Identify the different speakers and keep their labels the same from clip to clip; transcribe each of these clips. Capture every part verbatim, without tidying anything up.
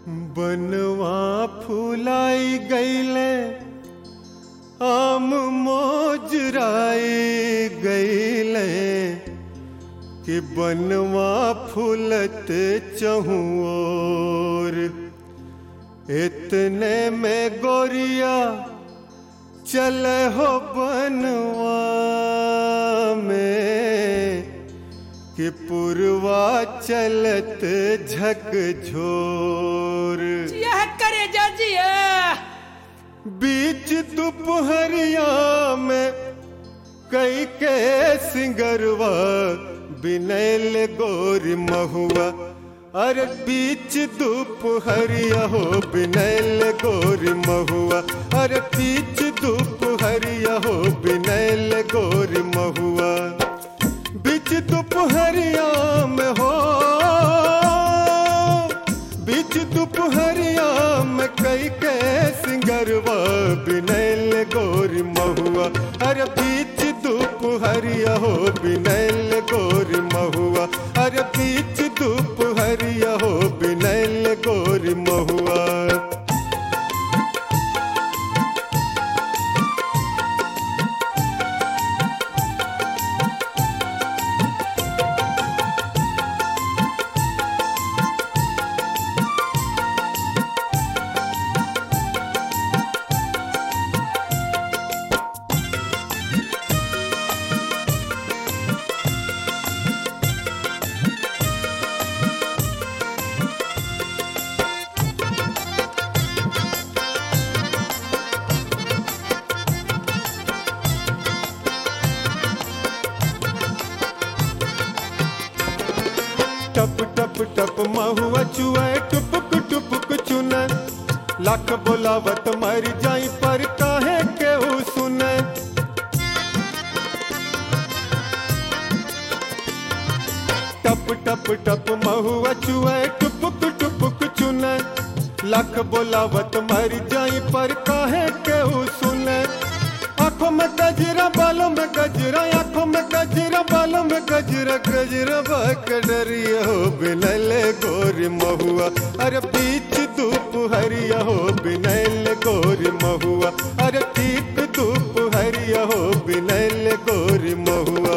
Speaker 1: बनवा फुलाई गईले आम मोजराई गईले कि बनवा फूलत चहुओर। इतने में गोरिया चले हो बनवा में कि पुरवा चलत झकझोर।
Speaker 2: यह करे जाजिया
Speaker 1: बीच दोपहरिया में कई के सिंगरवा बिनैल गोरी महुआ। अरे बीच दोपहरिया हो बिनैल गोरी महुआ। अरे बीच दोपहरिया हो बिनैल गोरी महुआ। बीच दोपहरिया में हो बीच दोपहरिया में कई के सिंगरवा बिनैल गोरी महुआ। अरे बीच दोपहरिया हो बिनैल गोरी महुआ। अरे बीच दोपहरिया हो बिनैल गोरी महुआ। टप टप टप महुआ चुए टुपक टुपक चुने। लाख बोलावत मर जाई पर काहे केहू सुने। टप टप टप महुआ चुए टुपक टुपक चुने। लाख बोलावत मर जाई पर काहे केहू सुने। आंखों में गजरा बालों में गजरा आंखों में गजरा बालों में गजरा गजरा बकडरिया हो बिनैल गोरी महुआ। अरे बीच दोपहरिया हो बिनैल गोरी महुआ। अरे ठीक दोपहरिया हो बिनैल गोरी महुआ।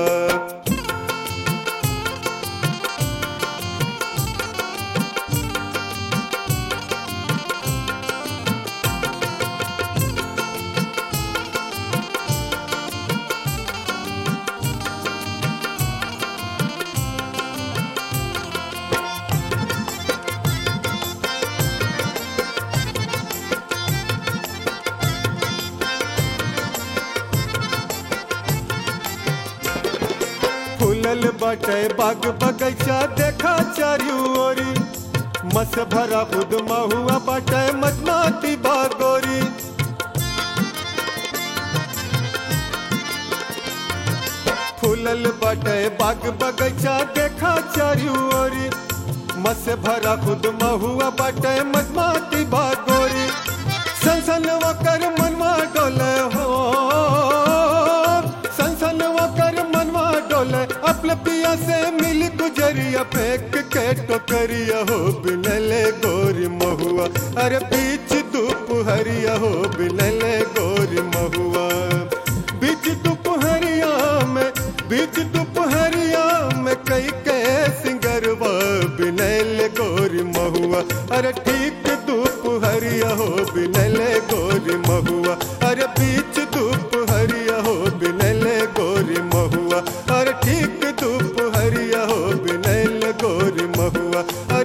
Speaker 1: फूलल बाटे बाग बगैचा देखा चारू ओरी। मस भरा खुद महुआ बाटे मचमाती बागोरी। फूलल बाटे बाग बगैचा देखा चारू ओरी। मस भरा खुद महुआ बाटे मचमाती बागोरी। संसन वकर मनवा डोले हो संसन वकर मनवा डोले। अपने पिया से मिल गुजरिया फेंक के टोकरिया हो बिनैल गोरी महुआ। अरे बीच दोपहरिया हो बिनैल गोरी महुआ। बीच दोपहरिया में बीच दोपहरिया में कई के सिंगरवा बिनैल गोरी महुआ। अरे ठीक दोपहरिया हो बिनैल गोरी महुआ। अरे बीच दोपहरिया हो बिनैल गोरी महुआ। अरे ठीक दोपहरिया हो बिनैल गोरी महुआ।